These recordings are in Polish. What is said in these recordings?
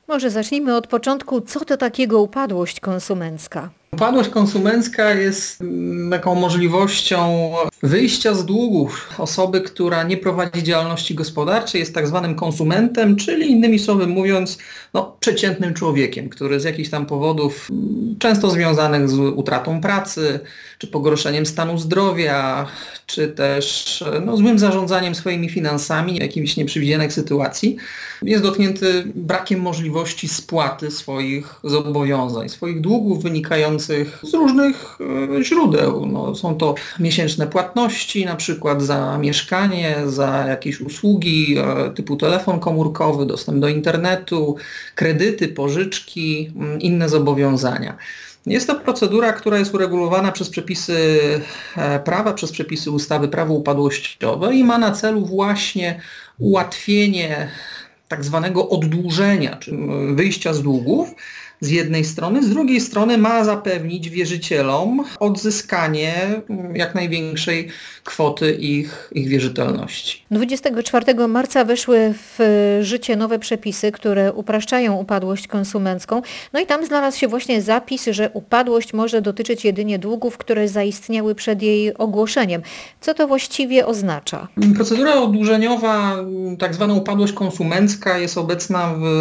Może zacznijmy od początku. Co to takiego upadłość konsumencka? Upadłość konsumencka jest taką możliwością wyjścia z długów osoby, która nie prowadzi działalności gospodarczej, jest tak zwanym konsumentem, czyli innymi słowy mówiąc, przeciętnym człowiekiem, który z jakichś tam powodów, często związanych z utratą pracy, czy pogorszeniem stanu zdrowia, czy też złym zarządzaniem swoimi finansami, jakimiś nieprzewidzianych sytuacji, jest dotknięty brakiem możliwości spłaty swoich zobowiązań, swoich długów wynikających z różnych źródeł. Są to miesięczne płatności, na przykład za mieszkanie, za jakieś usługi typu telefon komórkowy, dostęp do internetu, kredyty, pożyczki, inne zobowiązania. Jest to procedura, która jest uregulowana przez przepisy prawa, przez przepisy ustawy Prawo upadłościowe i ma na celu właśnie ułatwienie tak zwanego oddłużenia, czy wyjścia z długów z jednej strony, z drugiej strony ma zapewnić wierzycielom odzyskanie jak największej kwoty ich wierzytelności. 24 marca weszły w życie nowe przepisy, które upraszczają upadłość konsumencką. I tam znalazł się właśnie zapis, że upadłość może dotyczyć jedynie długów, które zaistniały przed jej ogłoszeniem. Co to właściwie oznacza? Procedura oddłużeniowa, tak zwana upadłość konsumencka, jest obecna w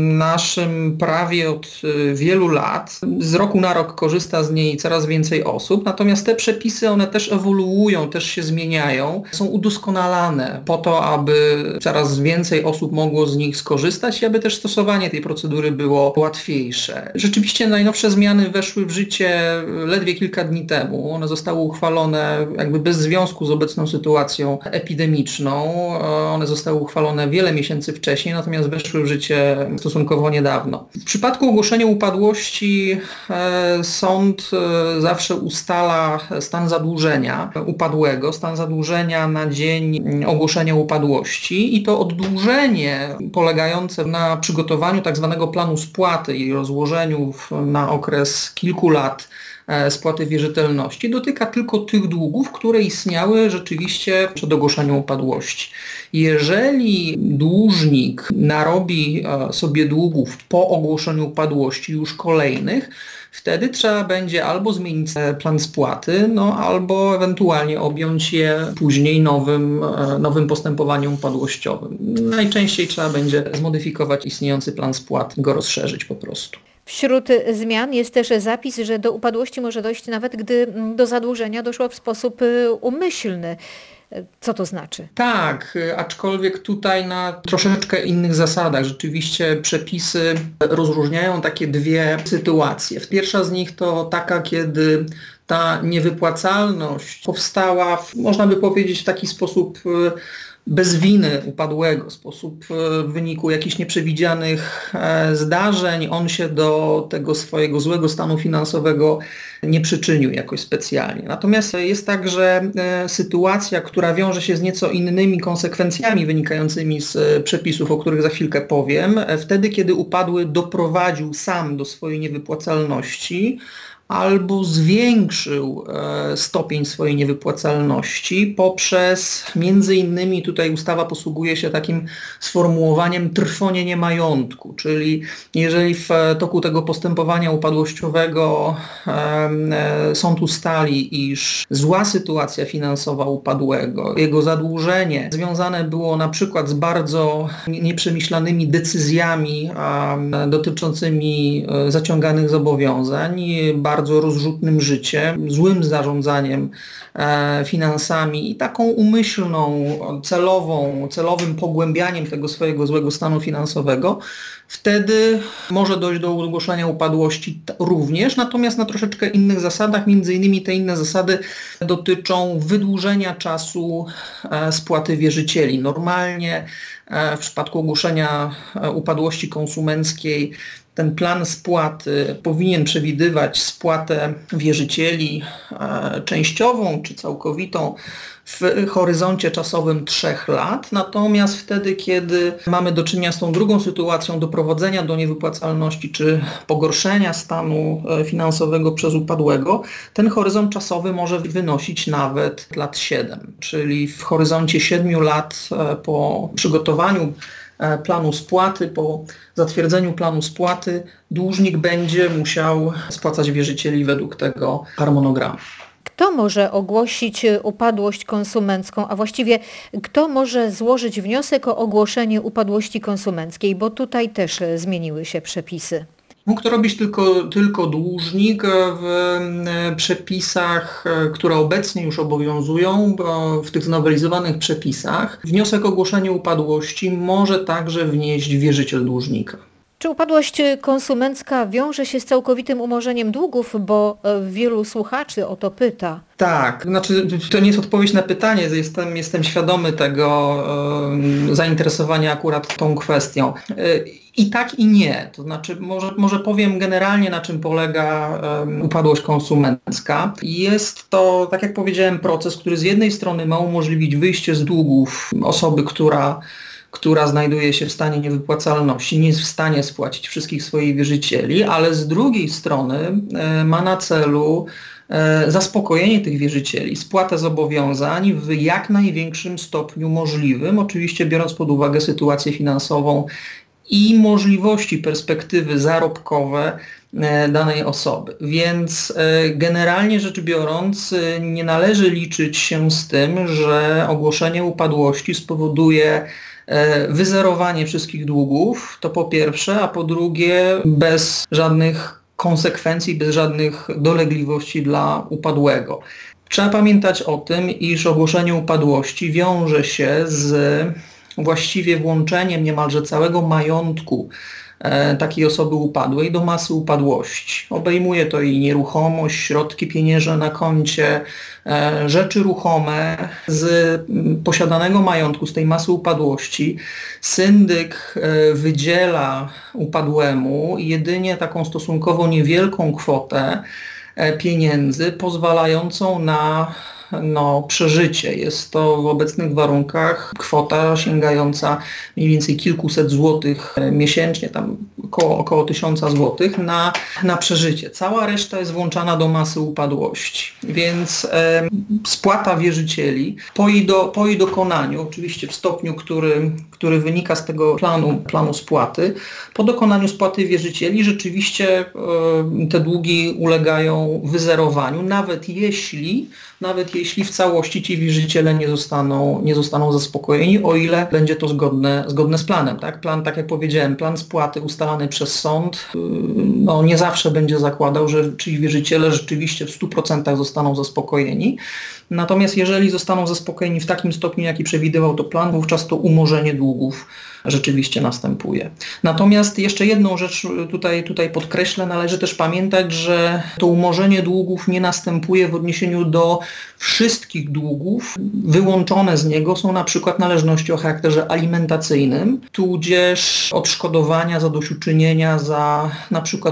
naszym prawie od wielu lat. Z roku na rok korzysta z niej coraz więcej osób, natomiast te przepisy, one też ewoluują, też się zmieniają, są udoskonalane po to, aby coraz więcej osób mogło z nich skorzystać i aby też stosowanie tej procedury było łatwiejsze. Rzeczywiście najnowsze zmiany weszły w życie ledwie kilka dni temu. One zostały uchwalone jakby bez związku z obecną sytuacją epidemiczną. One zostały uchwalone wiele miesięcy wcześniej, natomiast weszły w życie stosunkowo niedawno. W przypadku ogłoszenia upadłości sąd zawsze ustala stan zadłużenia upadłego, stan zadłużenia na dzień ogłoszenia upadłości i to oddłużenie polegające na przygotowaniu tak zwanego planu spłaty i rozłożeniu na okres kilku lat spłaty wierzytelności dotyka tylko tych długów, które istniały rzeczywiście przed ogłoszeniem upadłości. Jeżeli dłużnik narobi sobie długów po ogłoszeniu upadłości już kolejnych, wtedy trzeba będzie albo zmienić plan spłaty, albo ewentualnie objąć je później nowym postępowaniem upadłościowym. Najczęściej trzeba będzie zmodyfikować istniejący plan spłaty, go rozszerzyć po prostu. Wśród zmian jest też zapis, że do upadłości może dojść nawet, gdy do zadłużenia doszło w sposób umyślny. Co to znaczy? Tak, aczkolwiek tutaj na troszeczkę innych zasadach. Rzeczywiście przepisy rozróżniają takie dwie sytuacje. Pierwsza z nich to taka, kiedy ta niewypłacalność powstała, można by powiedzieć, w taki sposób bez winy upadłego, w wyniku jakichś nieprzewidzianych zdarzeń. On się do tego swojego złego stanu finansowego nie przyczynił jakoś specjalnie. Natomiast jest także sytuacja, która wiąże się z nieco innymi konsekwencjami wynikającymi z przepisów, o których za chwilkę powiem. Wtedy, kiedy upadły doprowadził sam do swojej niewypłacalności, albo zwiększył stopień swojej niewypłacalności poprzez, między innymi tutaj ustawa posługuje się takim sformułowaniem trwonienie majątku, czyli jeżeli w toku tego postępowania upadłościowego sąd ustali, iż zła sytuacja finansowa upadłego, jego zadłużenie związane było na przykład z bardzo nieprzemyślanymi decyzjami dotyczącymi zaciąganych zobowiązań, bardzo rozrzutnym życiem, złym zarządzaniem finansami i taką umyślną, celowym pogłębianiem tego swojego złego stanu finansowego, wtedy może dojść do ogłoszenia upadłości również, natomiast na troszeczkę innych zasadach. Między innymi te inne zasady dotyczą wydłużenia czasu spłaty wierzycieli. Normalnie w przypadku ogłoszenia upadłości konsumenckiej ten plan spłaty powinien przewidywać spłatę wierzycieli częściową czy całkowitą w horyzoncie czasowym 3 lat, natomiast wtedy, kiedy mamy do czynienia z tą drugą sytuacją doprowadzenia do niewypłacalności czy pogorszenia stanu finansowego przez upadłego, ten horyzont czasowy może wynosić nawet lat 7, czyli w horyzoncie 7 lat po przygotowaniu planu spłaty. Po zatwierdzeniu planu spłaty dłużnik będzie musiał spłacać wierzycieli według tego harmonogramu. Kto może ogłosić upadłość konsumencką, a właściwie kto może złożyć wniosek o ogłoszenie upadłości konsumenckiej, bo tutaj też zmieniły się przepisy. Mógł to robić tylko dłużnik w przepisach, które obecnie już obowiązują, bo w tych znowelizowanych przepisach wniosek o ogłoszenie upadłości może także wnieść wierzyciel dłużnika. Czy upadłość konsumencka wiąże się z całkowitym umorzeniem długów, bo wielu słuchaczy o to pyta? Tak, to nie jest odpowiedź na pytanie, jestem świadomy tego zainteresowania akurat tą kwestią. I tak i nie, to znaczy może powiem generalnie, na czym polega upadłość konsumencka. Jest to, tak jak powiedziałem, proces, który z jednej strony ma umożliwić wyjście z długów osoby, która znajduje się w stanie niewypłacalności, nie jest w stanie spłacić wszystkich swoich wierzycieli, ale z drugiej strony ma na celu zaspokojenie tych wierzycieli, spłatę zobowiązań w jak największym stopniu możliwym, oczywiście biorąc pod uwagę sytuację finansową i możliwości, perspektywy zarobkowe danej osoby. Więc generalnie rzecz biorąc nie należy liczyć się z tym, że ogłoszenie upadłości spowoduje wyzerowanie wszystkich długów, to po pierwsze, a po drugie bez żadnych konsekwencji, bez żadnych dolegliwości dla upadłego. Trzeba pamiętać o tym, iż ogłoszenie upadłości wiąże się z właściwie włączeniem niemalże całego majątku takiej osoby upadłej do masy upadłości. Obejmuje to i nieruchomość, środki pieniężne na koncie, rzeczy ruchome z posiadanego majątku, z tej masy upadłości. Syndyk wydziela upadłemu jedynie taką stosunkowo niewielką kwotę pieniędzy pozwalającą na przeżycie. Jest to w obecnych warunkach kwota sięgająca mniej więcej kilkuset złotych miesięcznie, tam około 1000 złotych na przeżycie. Cała reszta jest włączana do masy upadłości. Więc spłata wierzycieli po jej dokonaniu, oczywiście w stopniu, który wynika z tego planu spłaty, po dokonaniu spłaty wierzycieli rzeczywiście te długi ulegają wyzerowaniu, nawet jeśli w całości ci wierzyciele nie zostaną zaspokojeni, o ile będzie to zgodne z planem. Tak? Plan, tak jak powiedziałem, plan spłaty ustalany przez sąd nie zawsze będzie zakładał, że ci wierzyciele rzeczywiście w 100% zostaną zaspokojeni. Natomiast jeżeli zostaną zaspokojeni w takim stopniu, jaki przewidywał to plan, wówczas to umorzenie długów rzeczywiście następuje. Natomiast jeszcze jedną rzecz tutaj podkreślę, należy też pamiętać, że to umorzenie długów nie następuje w odniesieniu do wszystkich długów. Wyłączone z niego są na przykład należności o charakterze alimentacyjnym, tudzież odszkodowania, zadośćuczynienia za na przykład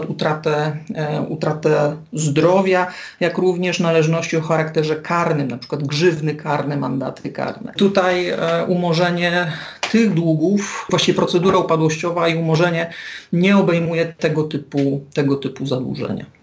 utratę zdrowia, jak również należności o charakterze karnym, na przykład grzywny karne, mandaty karne. Tutaj umorzenie tych długów, właściwie procedura upadłościowa i umorzenie nie obejmuje tego typu zadłużenia.